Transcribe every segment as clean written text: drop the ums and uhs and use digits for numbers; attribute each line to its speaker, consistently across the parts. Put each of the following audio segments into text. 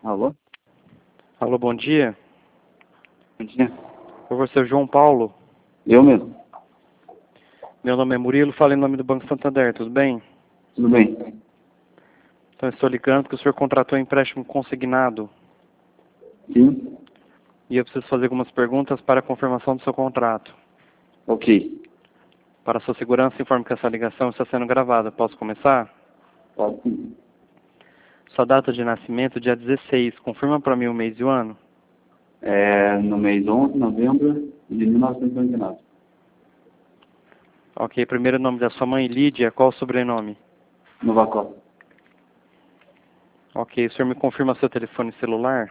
Speaker 1: Alô?
Speaker 2: Alô, bom dia.
Speaker 1: Bom dia.
Speaker 2: Professor João Paulo.
Speaker 1: Eu mesmo.
Speaker 2: Meu nome é Murilo, falo em nome do Banco Santander, tudo bem?
Speaker 1: Tudo bem?
Speaker 2: Então, estou ligando porque o senhor contratou um empréstimo consignado
Speaker 1: Sim?
Speaker 2: e eu preciso fazer algumas perguntas para a confirmação do seu contrato.
Speaker 1: Ok.
Speaker 2: Para a sua segurança, informe que essa ligação está sendo gravada. Posso começar?
Speaker 1: Pode sim.
Speaker 2: Sua data de nascimento, dia 16. Confirma para mim o mês e o ano.
Speaker 1: No mês 11 de novembro de 1999.
Speaker 2: Ok, primeiro nome da sua mãe, Lídia. Qual o sobrenome?
Speaker 1: Novacó.
Speaker 2: Ok, o senhor me confirma seu telefone celular?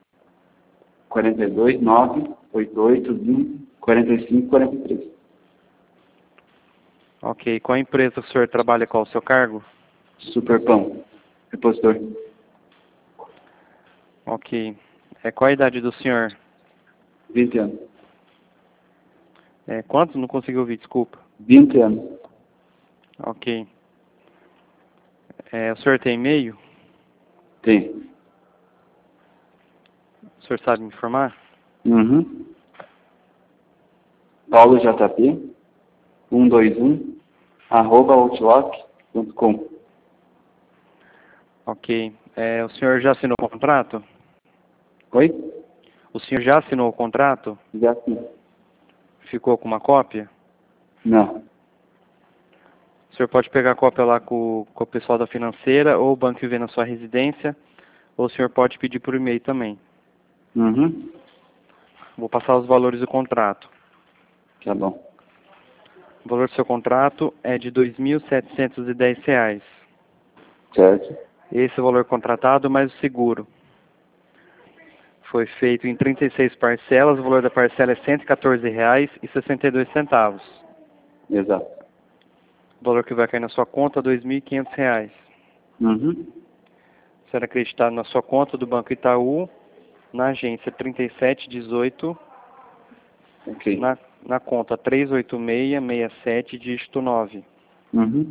Speaker 1: 42 9 88 20 45 43.
Speaker 2: Ok, qual empresa o senhor trabalha, qual o seu cargo?
Speaker 1: Superpão. Repositor.
Speaker 2: Ok. Qual a idade do senhor?
Speaker 1: 20 anos.
Speaker 2: Quanto? Não consegui ouvir, desculpa.
Speaker 1: 20 anos.
Speaker 2: Ok. O senhor tem e-mail?
Speaker 1: Tem.
Speaker 2: O senhor sabe me informar?
Speaker 1: Uhum. Paulo JP 121 @outlook.com.
Speaker 2: Ok. O senhor já assinou o contrato?
Speaker 1: Oi?
Speaker 2: O senhor já assinou o contrato?
Speaker 1: Já sim.
Speaker 2: Ficou com uma cópia?
Speaker 1: Não.
Speaker 2: O senhor pode pegar a cópia lá com o pessoal da financeira ou o banco que vem na sua residência, ou o senhor pode pedir por e-mail também.
Speaker 1: Uhum.
Speaker 2: Vou passar os valores do contrato.
Speaker 1: Tá bom.
Speaker 2: O valor do seu contrato é de R$ 2.710.
Speaker 1: Certo.
Speaker 2: Esse é o valor contratado mais o seguro. Foi feito em 36 parcelas, o valor da parcela é R$ 114,62.
Speaker 1: Exato.
Speaker 2: O valor que vai cair na sua conta é R$ 2.500.
Speaker 1: Uhum.
Speaker 2: Será acreditado na sua conta do Banco Itaú, na agência 3718,
Speaker 1: Ok.
Speaker 2: na conta 38667, dígito 9.
Speaker 1: Uhum.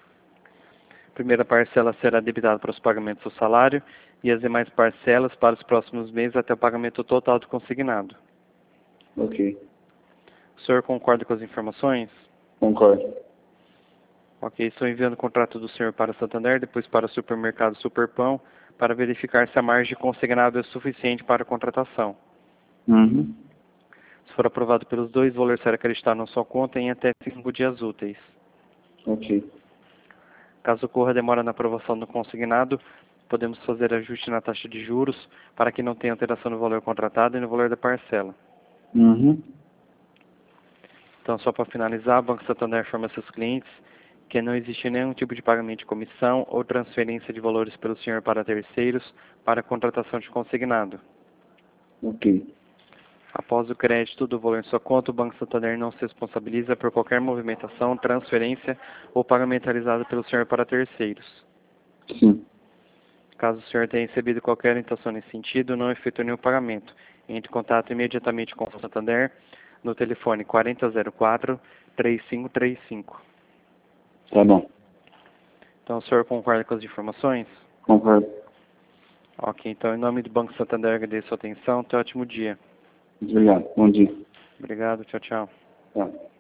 Speaker 2: A primeira parcela será debitada para os pagamentos do salário e as demais parcelas para os próximos meses até o pagamento total do consignado.
Speaker 1: Ok.
Speaker 2: O senhor concorda com as informações?
Speaker 1: Concordo.
Speaker 2: Ok, estou enviando o contrato do senhor para Santander, depois para o supermercado Superpão, para verificar se a margem consignada é suficiente para a contratação.
Speaker 1: Uhum.
Speaker 2: Se for aprovado pelos dois, o valor será acreditado na sua conta em até 5 dias úteis.
Speaker 1: Ok.
Speaker 2: Caso ocorra demora na aprovação do consignado, podemos fazer ajuste na taxa de juros para que não tenha alteração no valor contratado e no valor da parcela.
Speaker 1: Uhum.
Speaker 2: Então, só para finalizar, o Banco Santander informa seus clientes que não existe nenhum tipo de pagamento de comissão ou transferência de valores pelo senhor para terceiros para a contratação de consignado.
Speaker 1: Ok.
Speaker 2: Após o crédito do valor em sua conta, o Banco Santander não se responsabiliza por qualquer movimentação, transferência ou pagamento realizado pelo senhor para terceiros.
Speaker 1: Sim.
Speaker 2: Caso o senhor tenha recebido qualquer orientação nesse sentido, não efetue nenhum pagamento. Entre em contato imediatamente com o Santander no telefone 4004-3535.
Speaker 1: Tá bom.
Speaker 2: Então, o senhor concorda com as informações?
Speaker 1: Concordo.
Speaker 2: Ok, então, em nome do Banco Santander, agradeço a sua atenção. Tenha um ótimo dia.
Speaker 1: Obrigado. Bom dia.
Speaker 2: Obrigado, tchau, tchau.
Speaker 1: Tá.